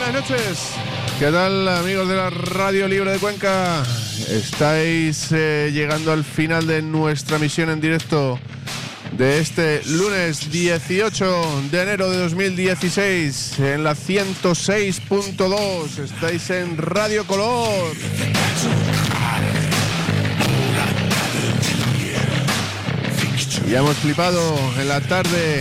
buenas noches. ¿Qué tal, amigos de la Radio Libre de Cuenca? Estáis llegando al final de nuestra emisión en directo de este lunes 18 de enero de 2016 en la 106.2. Estáis en Radio Color. Ya hemos flipado en la tarde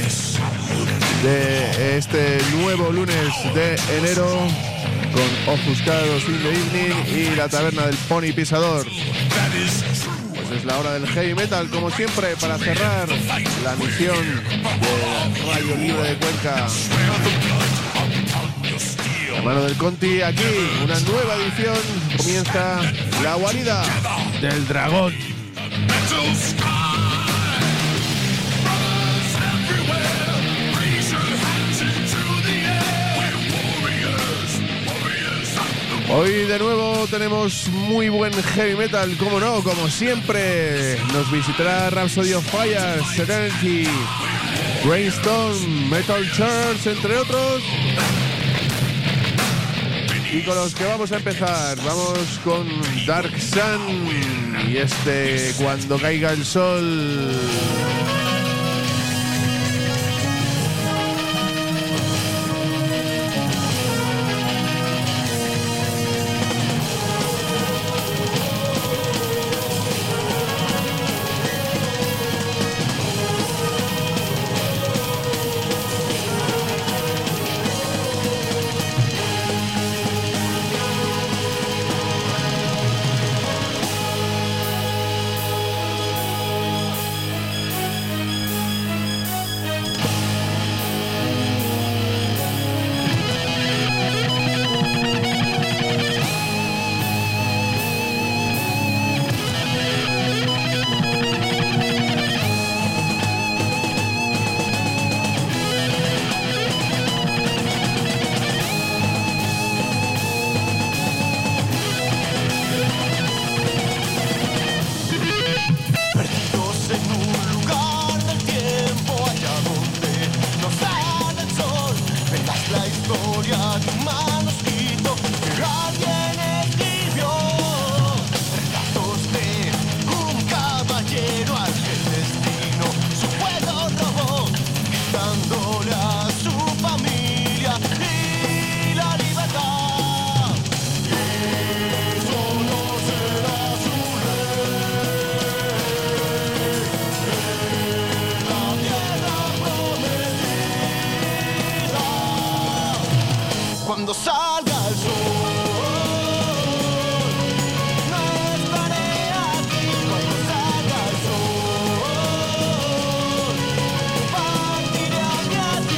de este nuevo lunes de enero con Ofuscados in the Evening y la taberna del Pony Pisador. Pues es la hora del heavy metal, como siempre, para cerrar la misión de Radio Libre de Cuenca. La mano del Conti, aquí una nueva edición. Comienza la guarida del dragón. Hoy de nuevo tenemos muy buen heavy metal, como no, como siempre. Nos visitará Rhapsody of Fire, Serenity, Brainstorm, Metal Church, entre otros. Y con los que vamos a empezar, vamos con Dark Sun y Cuando caiga el sol. Cuando salga el sol, no estaré aquí. Cuando salga el sol, partiré hacia ti.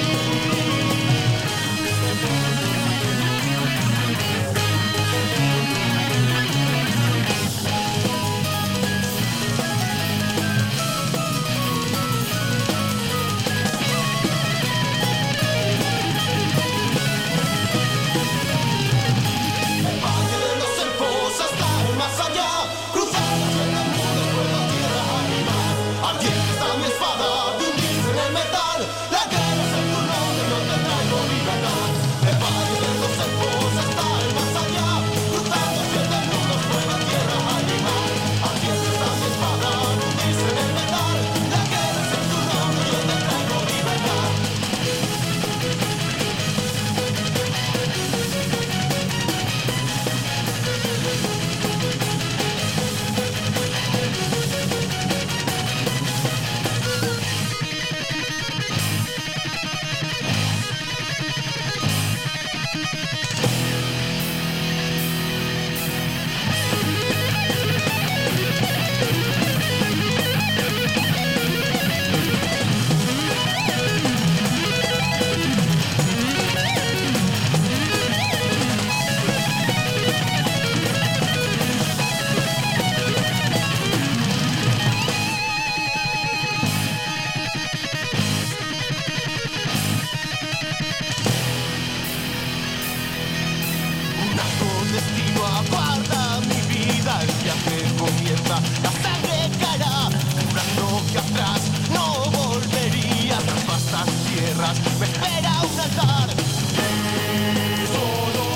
Me espera un altar. Solo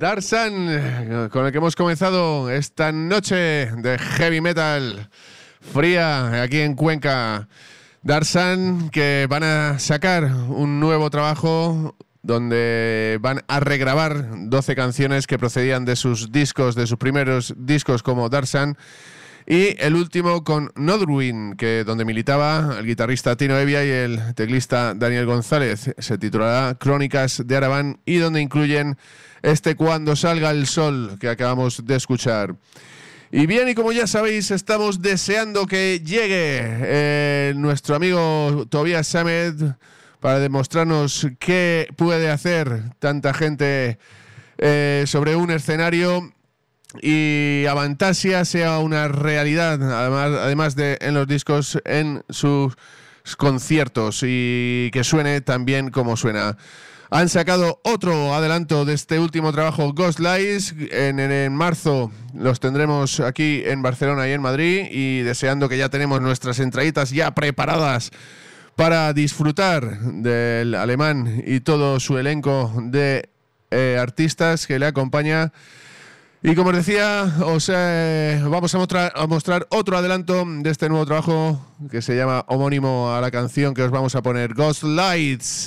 Darsan, con el que hemos comenzado esta noche de heavy metal fría aquí en Cuenca. Darsan, que van a sacar un nuevo trabajo donde van a regrabar 12 canciones que procedían de sus discos, de sus primeros discos como Darsan, y el último con Nodruin, que donde militaba el guitarrista Tino Evia y el teclista Daniel González. Se titulará Crónicas de Araván y donde incluyen este Cuando salga el sol que acabamos de escuchar. Y bien, y como ya sabéis, estamos deseando que llegue nuestro amigo Tobias Sammet para demostrarnos qué puede hacer tanta gente sobre un escenario y Avantasia sea una realidad, además de en los discos, en sus conciertos, y que suene tan bien como suena. Han sacado otro adelanto de este último trabajo, Ghost Lies. En marzo los tendremos aquí en Barcelona y en Madrid, y deseando que ya tenemos nuestras entraditas ya preparadas para disfrutar del alemán y todo su elenco de artistas que le acompaña. Y como os decía, vamos a mostrar otro adelanto de este nuevo trabajo que se llama homónimo a la canción que os vamos a poner, Ghost Lights.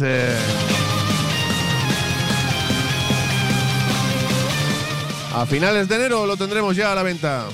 A finales de enero lo tendremos ya a la venta.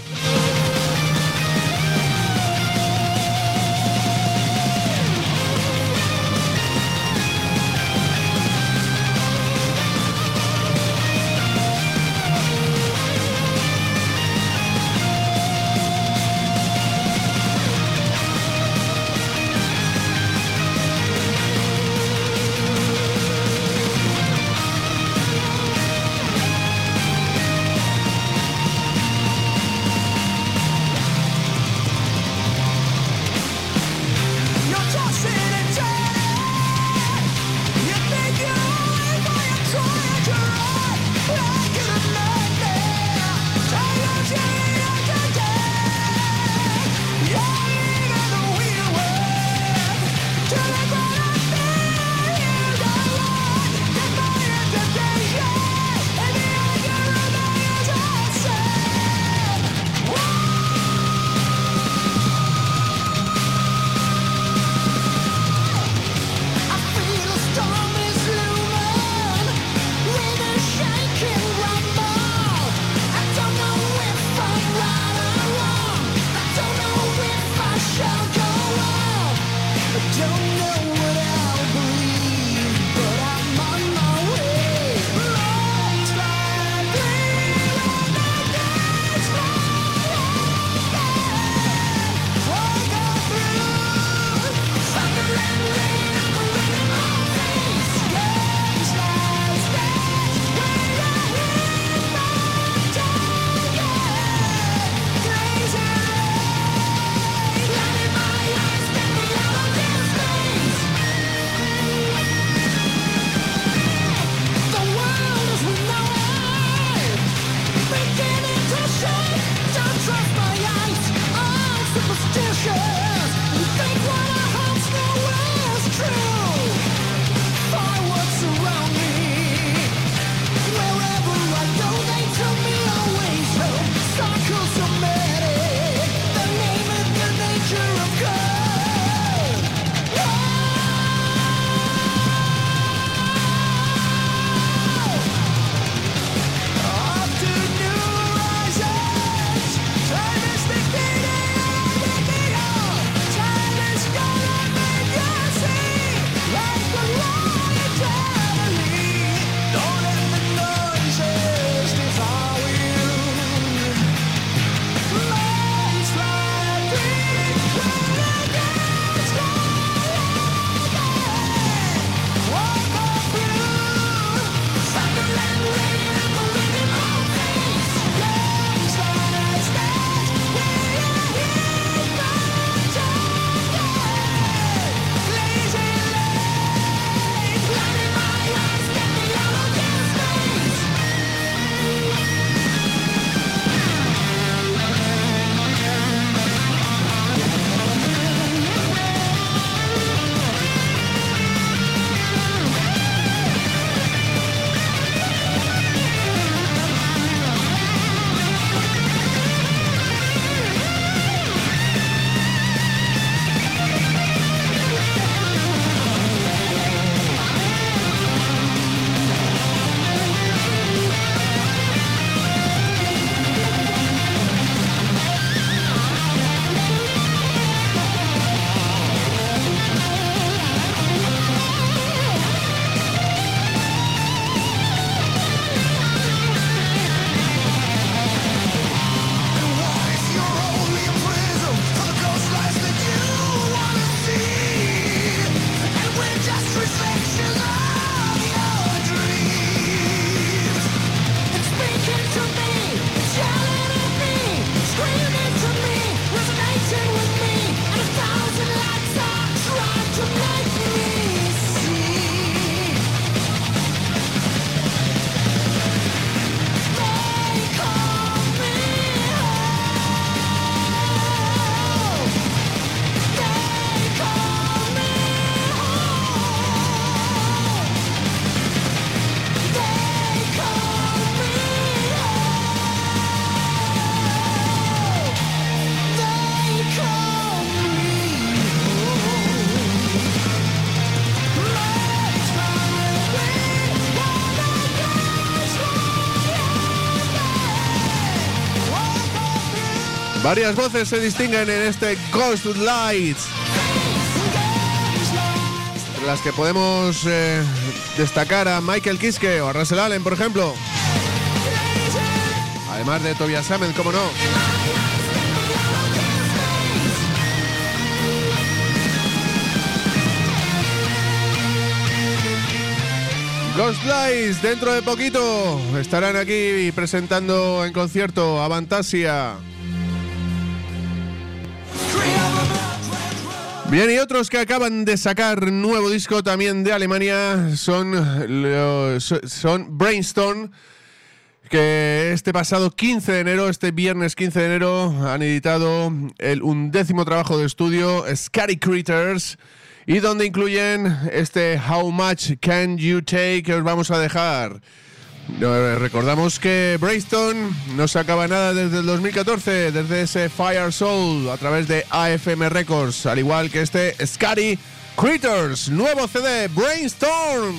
Varias voces se distinguen en este Ghost Lights, entre las que podemos destacar a Michael Kiske o a Russell Allen, por ejemplo. Además de Tobias Sammet, cómo no. Ghost Lights, dentro de poquito estarán aquí presentando en concierto a Avantasia. Bien, y otros que acaban de sacar nuevo disco también de Alemania son Brainstorm, que este pasado 15 de enero, este viernes 15 de enero, han editado el 11º trabajo de estudio, Scary Critters, y donde incluyen este How Much Can You Take, que os vamos a dejar. Recordamos que Brainstorm no sacaba nada desde el 2014, desde ese Fire Soul, a través de AFM Records, al igual que este Scary Critters, nuevo CD, Brainstorm.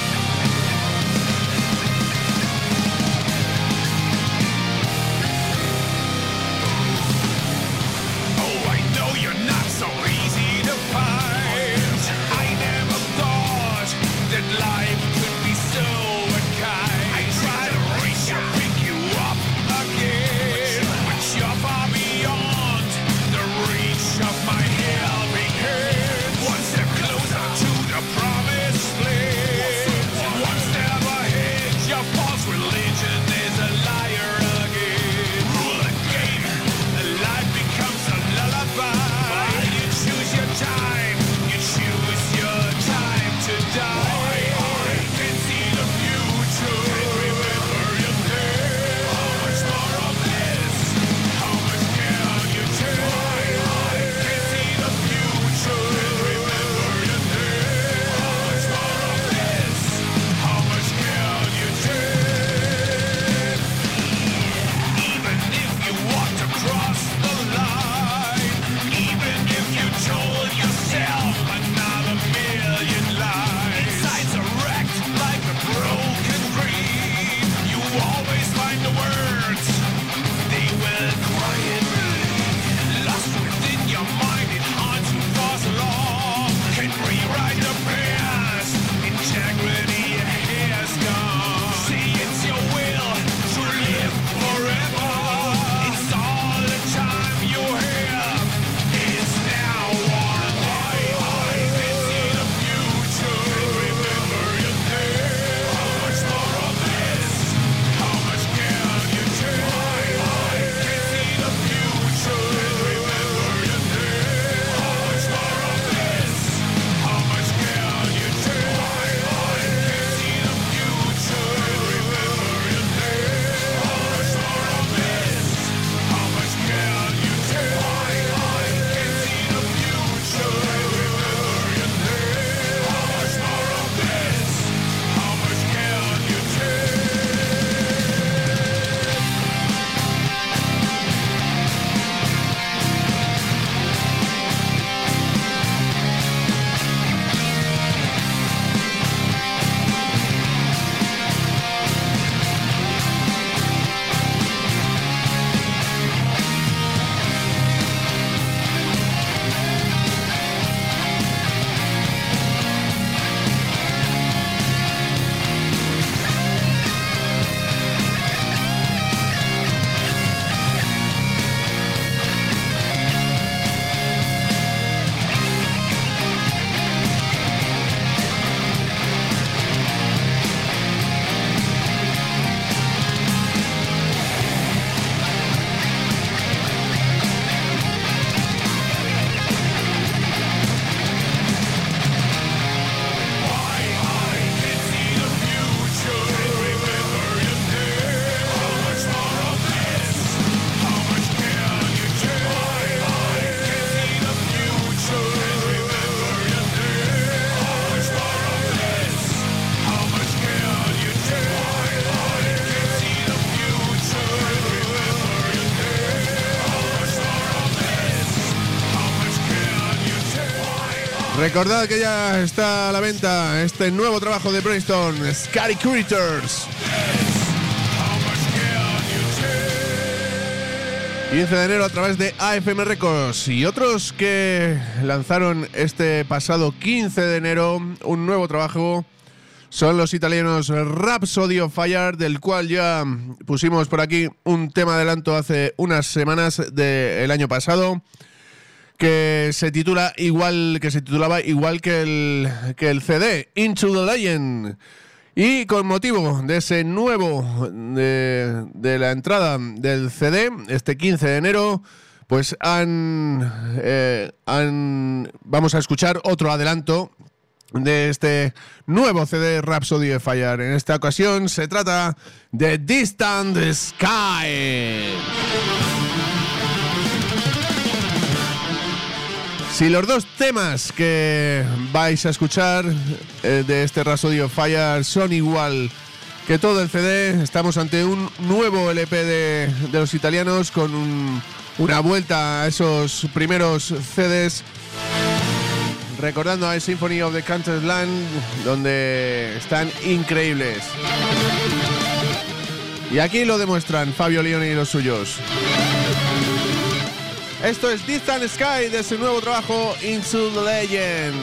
Recordad que ya está a la venta este nuevo trabajo de Brainstorm, Scary Critters. 15 de enero a través de AFM Records. Y otros que lanzaron este pasado 15 de enero un nuevo trabajo son los italianos Rhapsody of Fire, del cual ya pusimos por aquí un tema adelanto hace unas semanas del año pasado, que se titulaba igual que el CD, Into the Legend. Y con motivo de ese nuevo, de la entrada del CD, este 15 de enero, pues vamos a escuchar otro adelanto de este nuevo CD Rhapsody of Fire. En esta ocasión se trata de Distant Sky. Si los dos temas que vais a escuchar de este Rhapsody of Fire son igual que todo el CD, estamos ante un nuevo LP de los italianos con una vuelta a esos primeros CDs, recordando a Symphony of the Countless Land, donde están increíbles. Y aquí lo demuestran Fabio Lioni y los suyos. Esto es Distant Sky de su nuevo trabajo Into the Legend.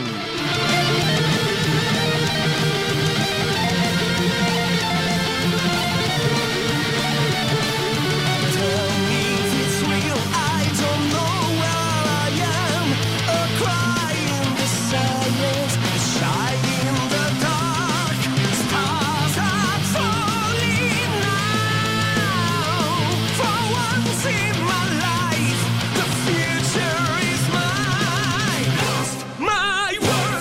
My world.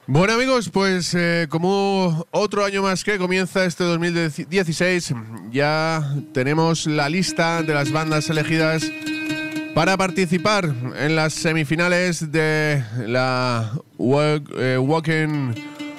Bueno amigos, pues como otro año más que comienza este 2016, ya tenemos la lista de las bandas elegidas para participar en las semifinales de la Wacken...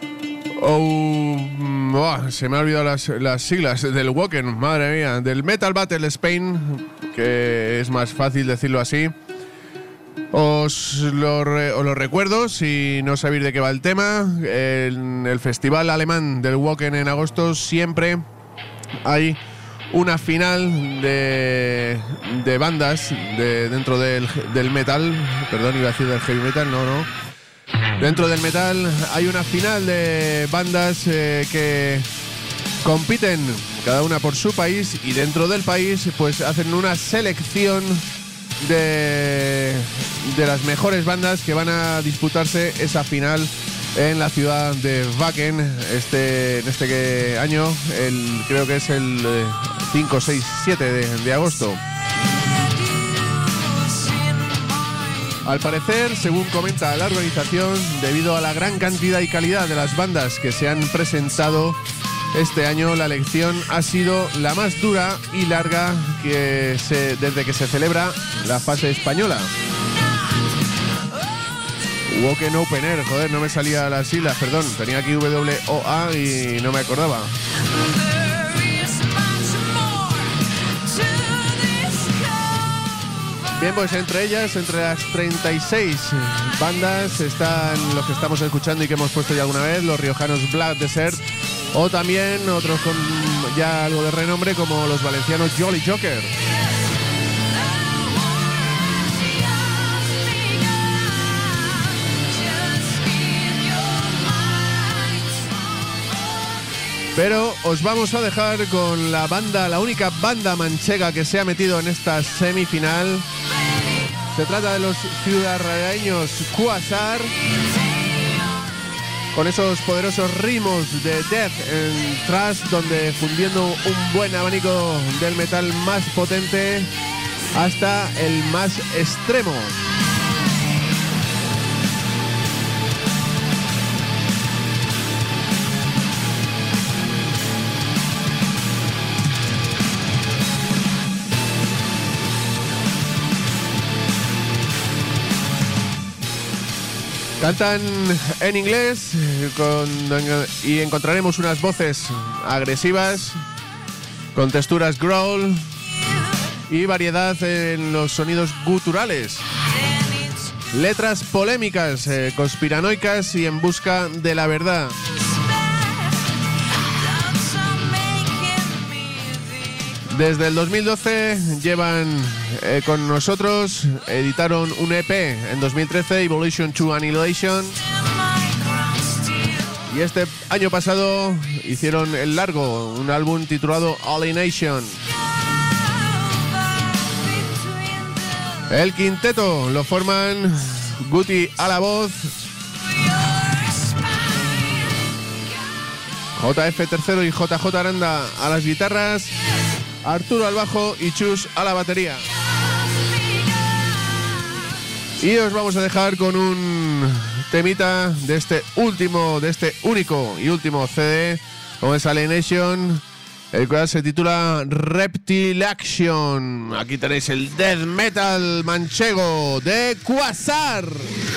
se me han olvidado las siglas del Wacken, madre mía, del Metal Battle Spain, que es más fácil decirlo así. Os lo recuerdo, si no sabéis de qué va el tema. En el festival alemán del Wacken en agosto siempre hay una final de bandas dentro del metal. Perdón, iba a decir del heavy metal, no. Dentro del metal hay una final de bandas que compiten cada una por su país, y dentro del país pues hacen una selección de las mejores bandas que van a disputarse esa final en la ciudad de Wacken en este año, creo que es el 5, 6, 7 de agosto. Al parecer, según comenta la organización, debido a la gran cantidad y calidad de las bandas que se han presentado este año, la elección ha sido la más dura y larga desde que se celebra la fase española. Wacken Open Air, joder, no me salía las siglas, perdón, tenía aquí WOA y no me acordaba. Bien, pues entre las 36 bandas están los que estamos escuchando y que hemos puesto ya alguna vez, los riojanos Black Desert, o también otros con ya algo de renombre como los valencianos Jolly Joker. Pero os vamos a dejar con la única banda manchega que se ha metido en esta semifinal. Se trata de los ciudadradeños Quasar, con esos poderosos ritmos de death en thrash, donde fundiendo un buen abanico del metal más potente hasta el más extremo. Cantan en inglés y encontraremos unas voces agresivas con texturas growl y variedad en los sonidos guturales. Letras polémicas, conspiranoicas y en busca de la verdad. Desde el 2012 llevan con nosotros, editaron un EP en 2013, Evolution to Annihilation, y este año pasado hicieron el largo, un álbum titulado Alienation. El quinteto lo forman Guti a la voz, JF Tercero y JJ Aranda a las guitarras, Arturo al bajo y Chus a la batería. Y os vamos a dejar con un temita de este único y último CD, como es Alienation, el cual se titula Reptile Action. Aquí tenéis el death metal manchego de Quasar,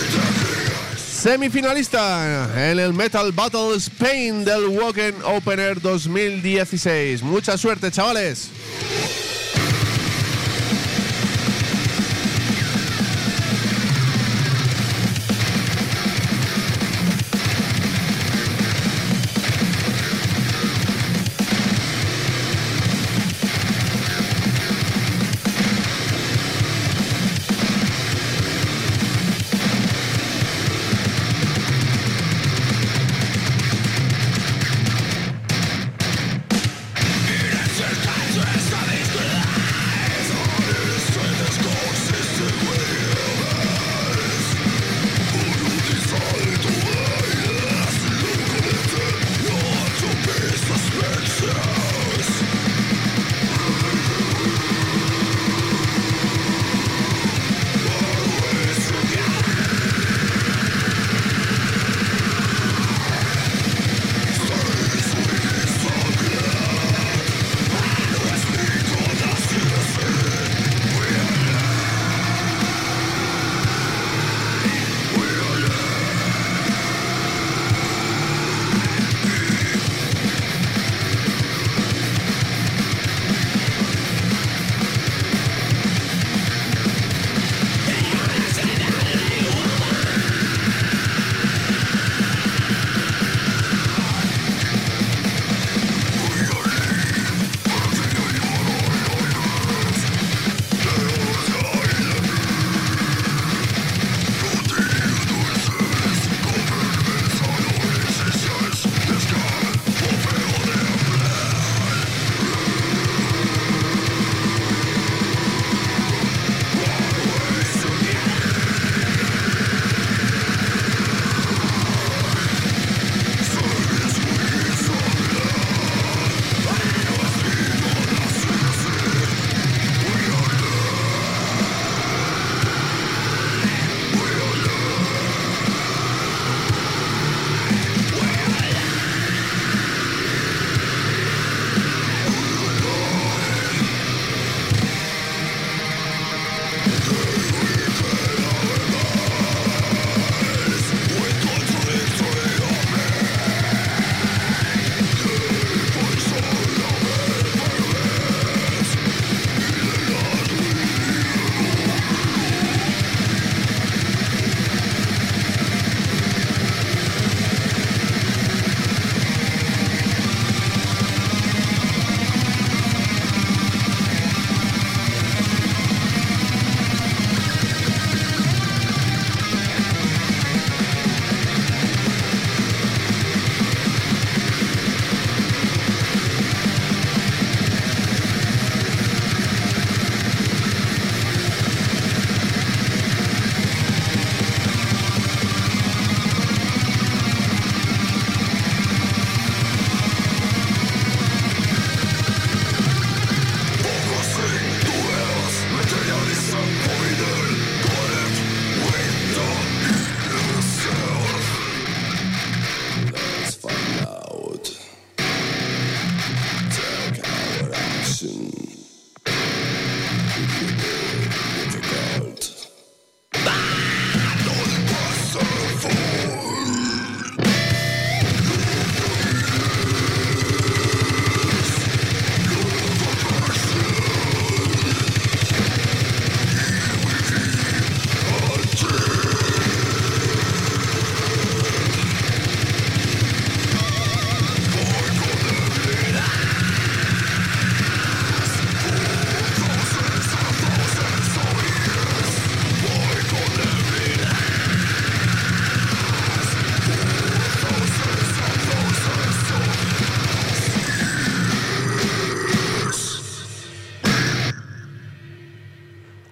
semifinalista en el Metal Battle Spain del Wacken Open Air 2016. Mucha suerte, chavales. Esta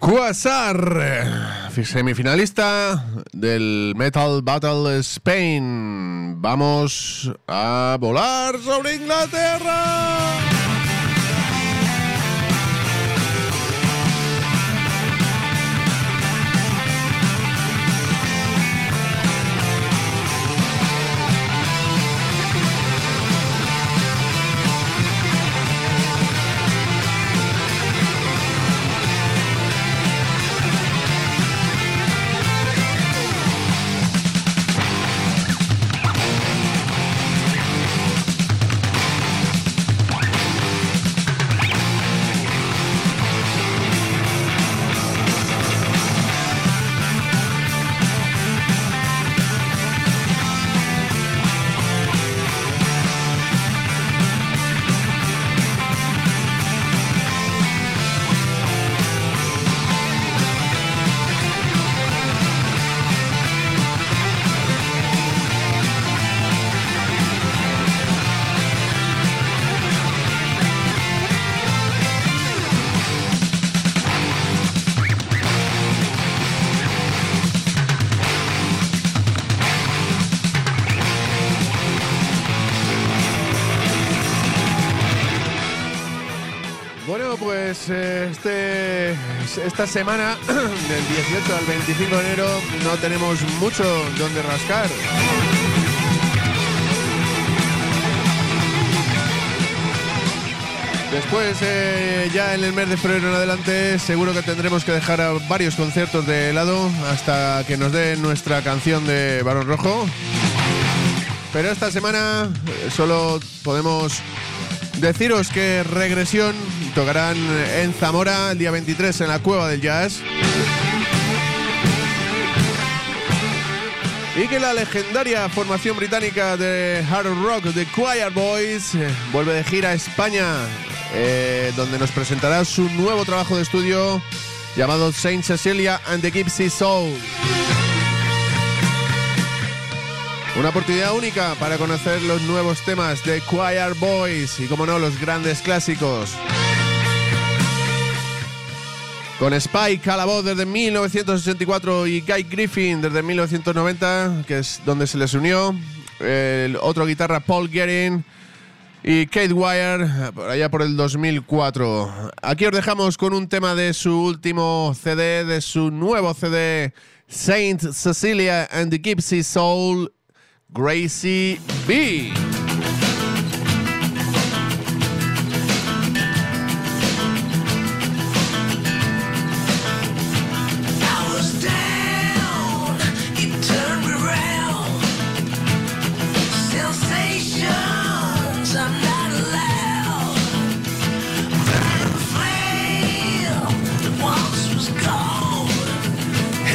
Quasar, semifinalista del Metal Battle Spain. Vamos a volar sobre Inglaterra. Esta semana, del 18 al 25 de enero, no tenemos mucho donde rascar. Después, ya en el mes de febrero en adelante, seguro que tendremos que dejar a varios conciertos de lado hasta que nos den nuestra canción de Barón Rojo. Pero esta semana solo podemos deciros que Regresión tocarán en Zamora el día 23 en la Cueva del Jazz. Y que la legendaria formación británica de hard rock, The Choir Boys, vuelve de gira a España, donde nos presentará su nuevo trabajo de estudio llamado Saint Cecilia and the Gypsy Soul. Una oportunidad única para conocer los nuevos temas de Choir Boys y, como no, los grandes clásicos. Con Spike a la voz desde 1984 y Guy Griffin desde 1990, que es donde se les unió, el otro guitarra Paul Guerin y Kate Wire allá por el 2004. Aquí os dejamos con un tema de su último CD, de su nuevo CD, Saint Cecilia and the Gypsy Soul, Gracie B.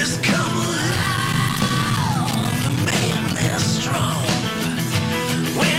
When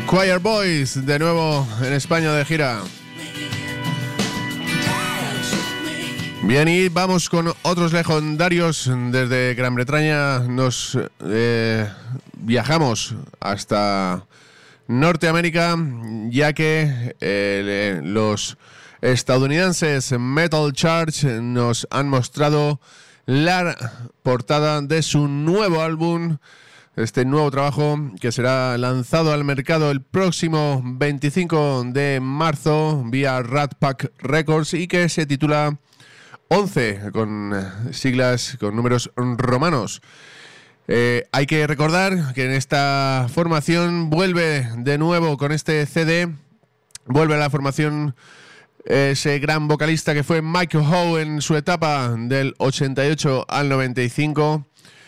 Choir Boys, de nuevo en España de gira. Bien, y vamos con otros legendarios desde Gran Bretaña. Nos viajamos hasta Norteamérica, ya que los estadounidenses Metal Church nos han mostrado la portada de su nuevo álbum, este nuevo trabajo que será lanzado al mercado el próximo 25 de marzo vía Rat Pack Records y que se titula 11, con siglas, con números romanos. Hay que recordar que en esta formación vuelve de nuevo con este CD, vuelve a la formación ese gran vocalista que fue Michael Howe en su etapa del 88 al 95,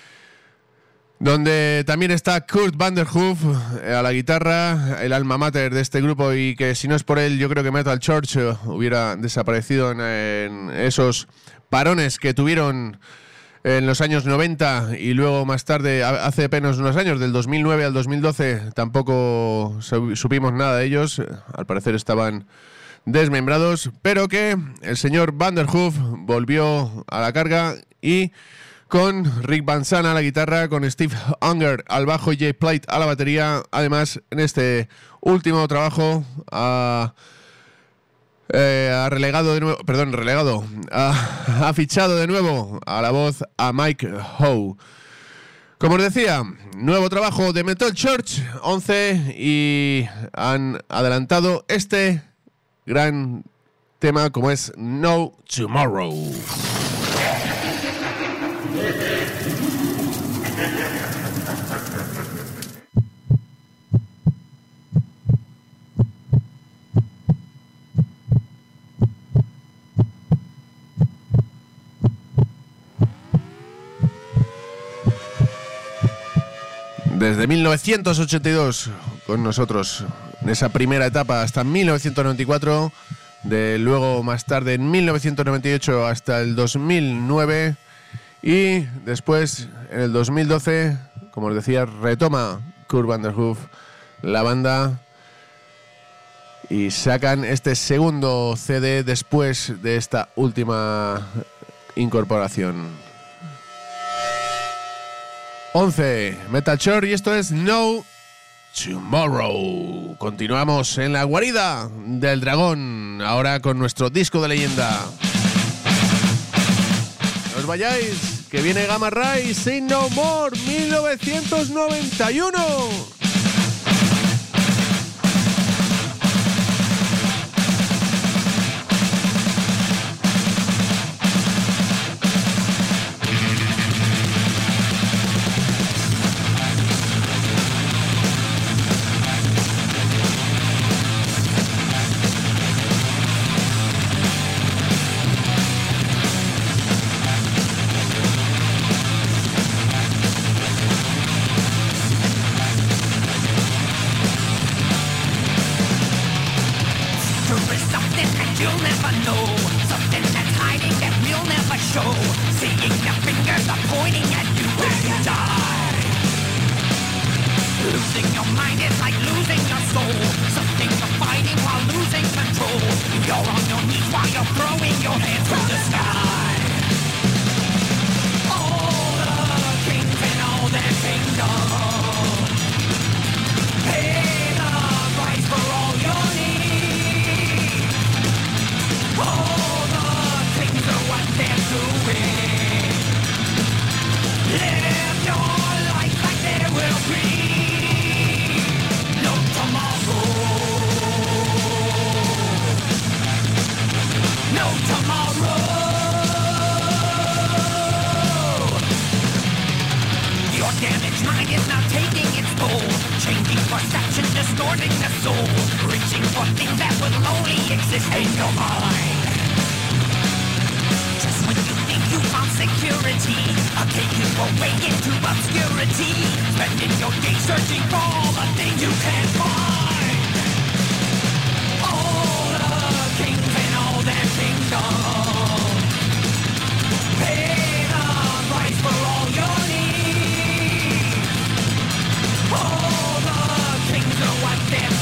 donde también está Kurt Vanderhoof a la guitarra, el alma mater de este grupo, y que si no es por él yo creo que Metal Church hubiera desaparecido en esos parones que tuvieron en los años 90 y luego más tarde, hace apenas unos años, del 2009 al 2012, tampoco supimos nada de ellos. Al parecer estaban desmembrados, pero que el señor Vanderhoof volvió a la carga y con Rick Van Sant a la guitarra, con Steve Unger al bajo y Jay Plate a la batería. Además, en este último trabajo ha fichado de nuevo a la voz a Mike Howe. Como os decía, nuevo trabajo de Metal Church 11 y han adelantado este gran tema como es No Tomorrow. Desde 1982 con nosotros en esa primera etapa hasta 1994, de luego más tarde en 1998 hasta el 2009 y después en el 2012, como os decía, retoma Kurt Vanderhoof la banda y sacan este segundo CD después de esta última incorporación. 11, Metal Church, y esto es No Tomorrow. Continuamos en la guarida del dragón, ahora con nuestro disco de leyenda. No os vayáis, que viene Gamma Ray, Say No More, 1991. All the kings are what they're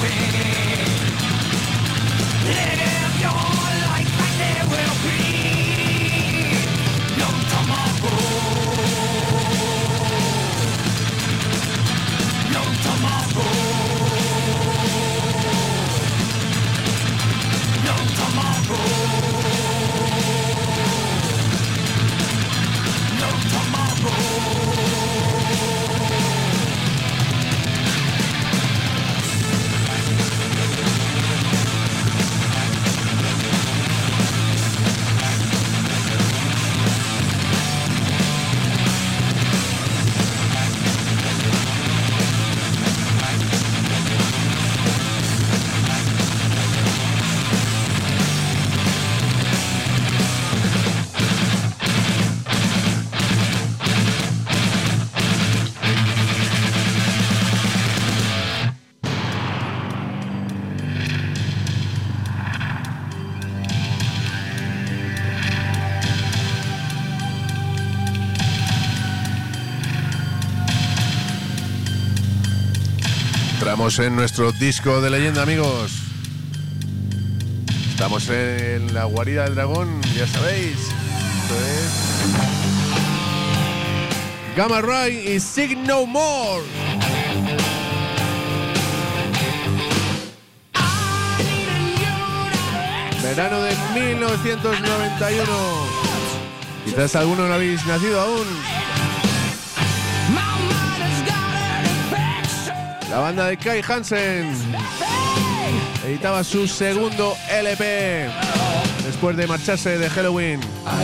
Entramos en nuestro disco de leyenda, amigos. Estamos en la guarida del dragón, ya sabéis. Esto es Gamma Ray y Sing No More. Verano de 1991. Quizás alguno no habéis nacido aún. La banda de Kai Hansen editaba su segundo LP después de marcharse de Helloween,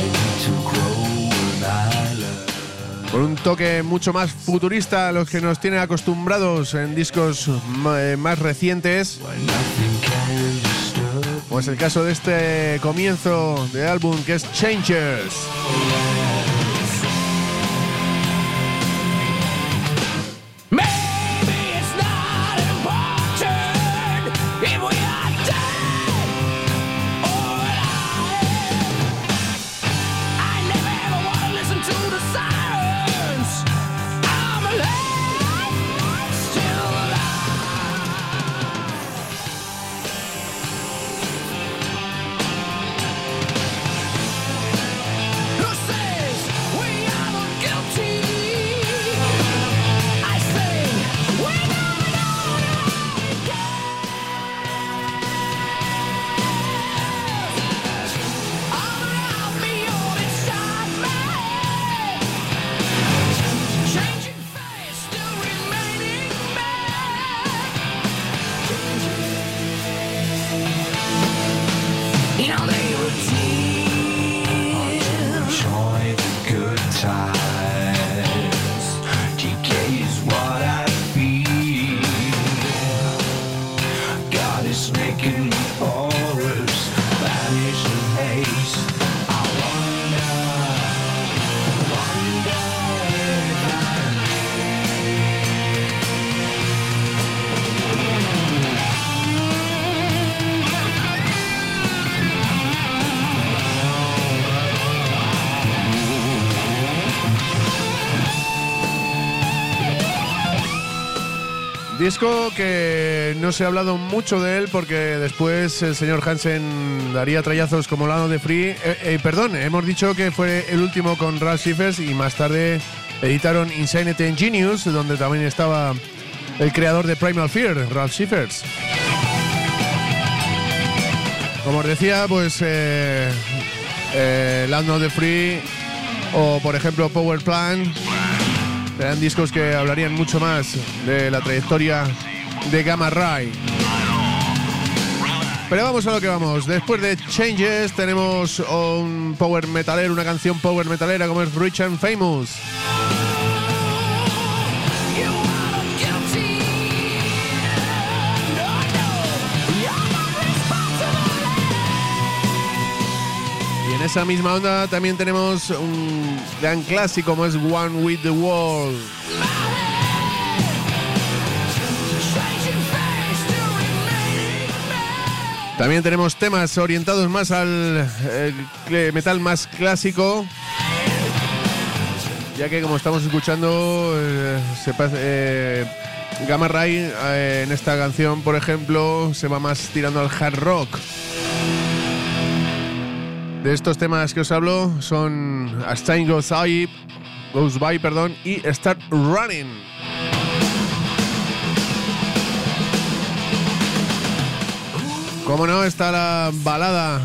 con un toque mucho más futurista a los que nos tienen acostumbrados en discos más recientes, como es el caso de este comienzo de álbum, que es Changers. Disco que no se ha hablado mucho de él porque después el señor Hansen daría trallazos como Land of the Free. Perdón, hemos dicho que fue el último con Ralph Shiffers y más tarde editaron Insanity and Genius, donde también estaba el creador de Primal Fear, Ralph Shiffers. Como os decía, pues Land of the Free o por ejemplo Power Plant serán discos que hablarían mucho más de la trayectoria de Gamma Ray. Pero vamos a lo que vamos. Después de Changes tenemos un power metalero, una canción power metalera como es Rich and Famous. Y en esa misma onda también tenemos un gran clásico como es One with the World. También tenemos temas orientados más al metal más clásico, ya que como estamos escuchando Gamma Ray en esta canción, por ejemplo, se va más tirando al hard rock. De estos temas que os hablo son As Time Goes By, y Start Running. Como no, está la balada.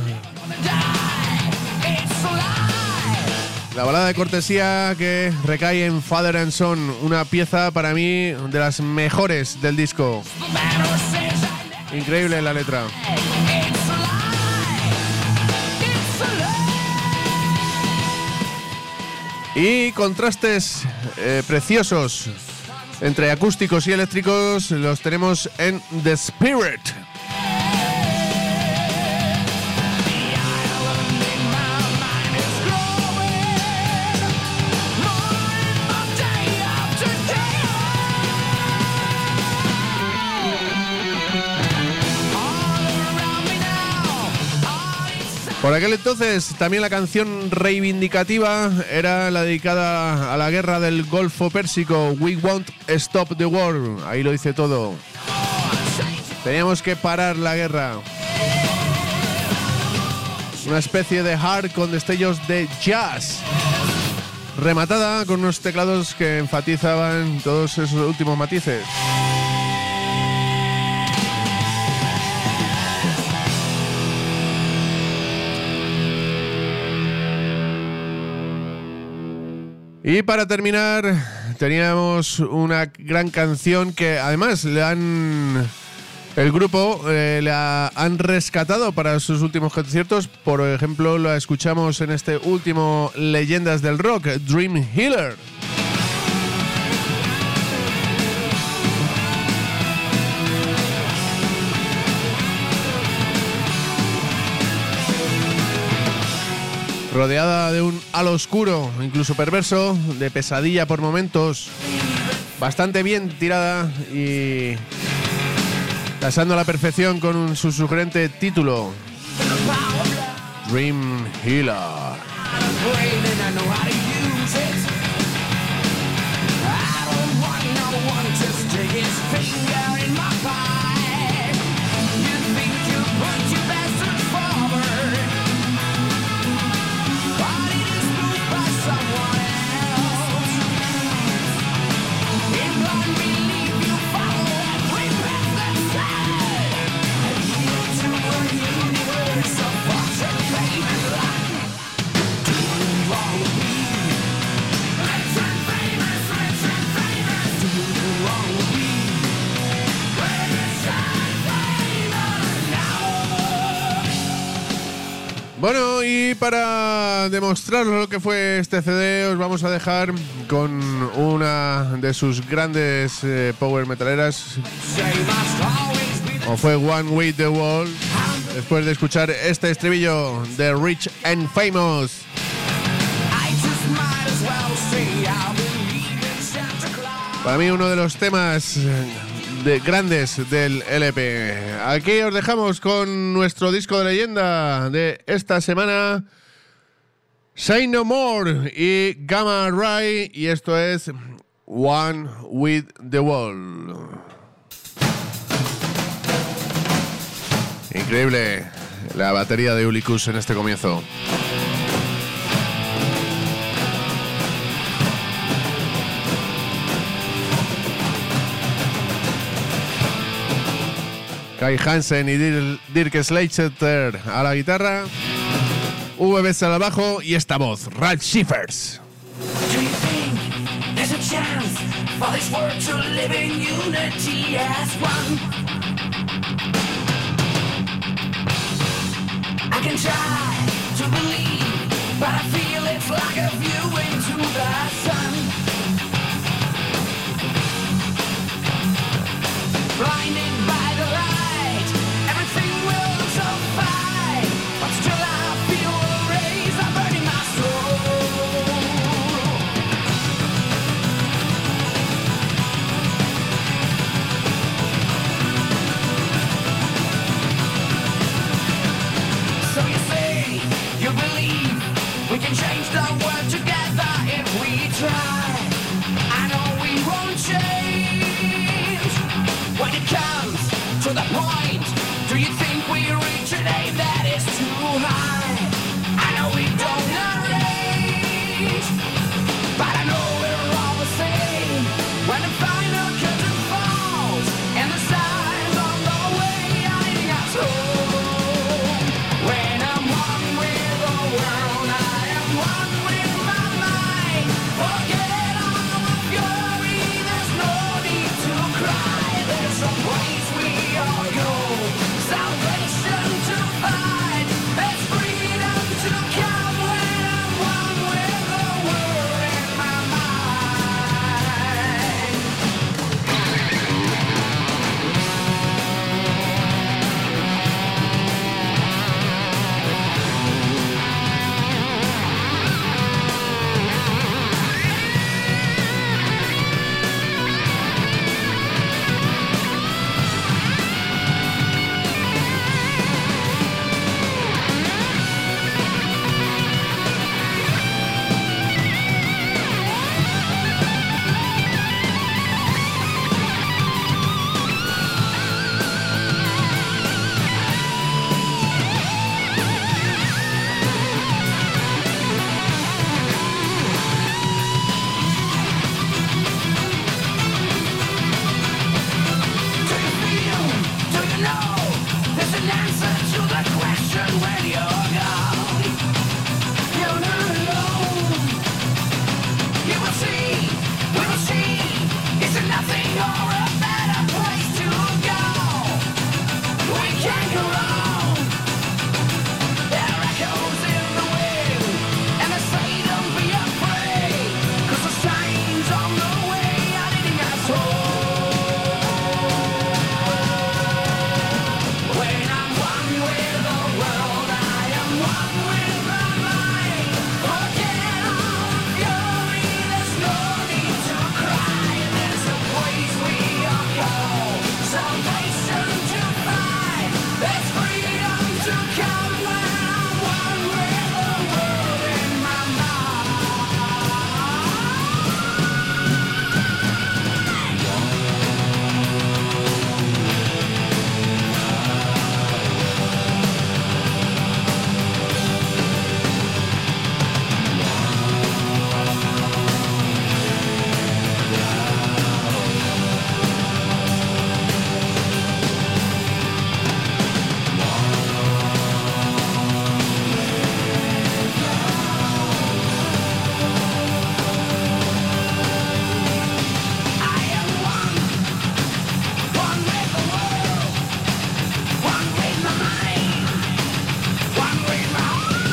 La balada de cortesía que recae en Father and Son, una pieza para mí de las mejores del disco. Increíble la letra. Y contrastes preciosos entre acústicos y eléctricos los tenemos en The Spirit. Por aquel entonces también la canción reivindicativa era la dedicada a la guerra del Golfo Pérsico, We Won't Stop the War. Ahí lo dice todo. Teníamos que parar la guerra. Una especie de hard con destellos de jazz, rematada con unos teclados que enfatizaban todos esos últimos matices. Y para terminar, teníamos una gran canción que además el grupo la han rescatado para sus últimos conciertos. Por ejemplo, la escuchamos en este último Leyendas del Rock, Dream Healer. Rodeada de un halo oscuro, incluso perverso, de pesadilla por momentos, bastante bien tirada y casando a la perfección con su sugerente título, Dream Healer. Bueno, y para demostraros lo que fue este CD, os vamos a dejar con una de sus grandes power metaleras, o fue One With The Wall, después de escuchar este estribillo de Rich and Famous. Para mí uno de los temas grandes del LP. Aquí os dejamos con nuestro disco de leyenda de esta semana, Say No More y Gamma Ray, y esto es One With The Wall. Increíble la batería de Ulricus en este comienzo. Kai Hansen y Dirk Schlechter a la guitarra, VBS al bajo y esta voz, Ralf Schiffers. Do you think there's a chance for this world to live in unity as one? I can try to believe, but I feel it's like a view into the sun. Blinded by the light, everything will look so fine, but still I feel the rays are burning my soul. So you say you believe we can change the world together if we try. to the point. Do you think we reach an aim that is too high? I know we don't arrange, but I know we're all the same. When the final curtain falls and the signs on the way are leading us home. When I'm one with the world, I am one with my mind. Forget all the fury, there's no need to cry. There's a place we all go, salvation to find. There's freedom to come when I'm one with the world in my mind. Do you feel? Do you know? There's an answer to the question when you're gone. You're not alone. You will see, we will see. Is there nothing or a better place to go? We can't go wrong. There are echoes in the wind, and they say don't be afraid, 'cause the signs on the way are leading us home. When I'm one with the world, I am one with my mind. Forget all the fury, there's no need to cry. There's a place we all go, salvation to find. There's freedom to come when I'm one with the world in my mind. I am one with the world, one with my mind, one with my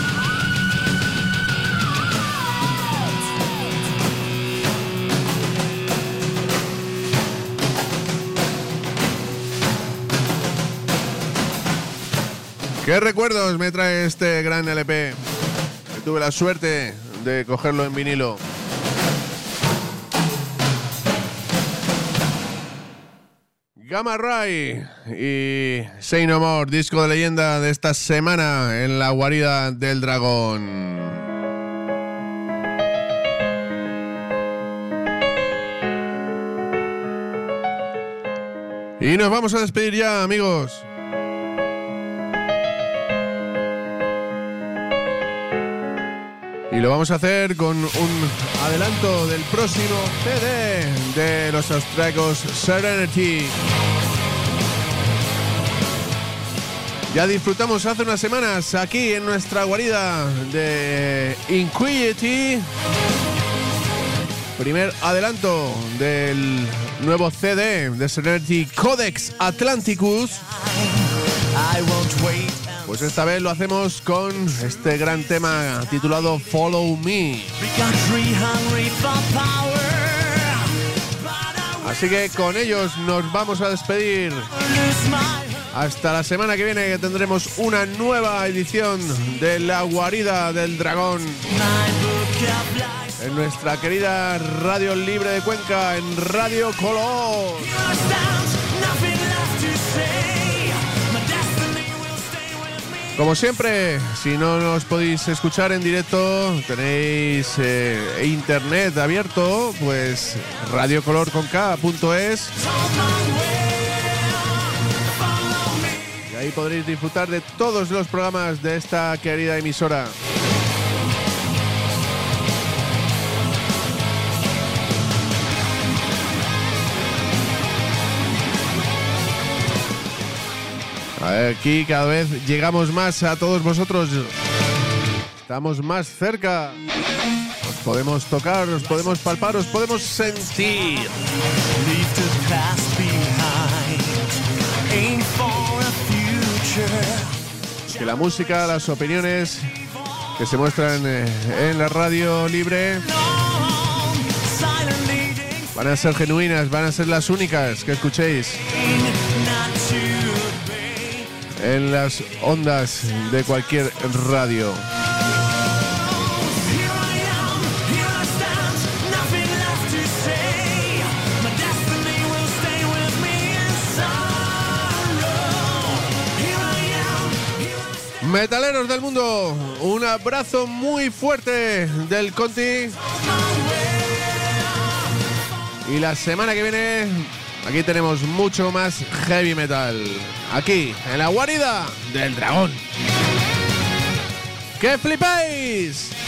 ¿Qué recuerdos me trae este gran LP? Que tuve la suerte de cogerlo en vinilo. Gamma Ray y Say No More, disco de leyenda de esta semana en la guarida del dragón. Y nos vamos a despedir ya, amigos. Y lo vamos a hacer con un adelanto del próximo CD de los austriacos Serenity. Ya disfrutamos hace unas semanas aquí en nuestra guarida de Inquity. Primer adelanto del nuevo CD de Serenity, Codex Atlanticus. Pues esta vez lo hacemos con este gran tema titulado Follow Me. Así que con ellos nos vamos a despedir. Hasta la semana que viene, que tendremos una nueva edición de La Guarida del Dragón en nuestra querida Radio Libre de Cuenca, en Radio Color. Como siempre, si no nos podéis escuchar en directo, tenéis internet abierto, pues radiocolor.es. Ahí podréis disfrutar de todos los programas de esta querida emisora. Aquí cada vez llegamos más a todos vosotros. Estamos más cerca. Os podemos tocar, os podemos palpar, os podemos sentir. Que la música, las opiniones que se muestran en la radio libre van a ser genuinas, van a ser las únicas que escuchéis en las ondas de cualquier radio. Metaleros del mundo, un abrazo muy fuerte del Conti. Y la semana que viene, aquí tenemos mucho más heavy metal. Aquí, en la guarida del dragón. ¡Que flipéis!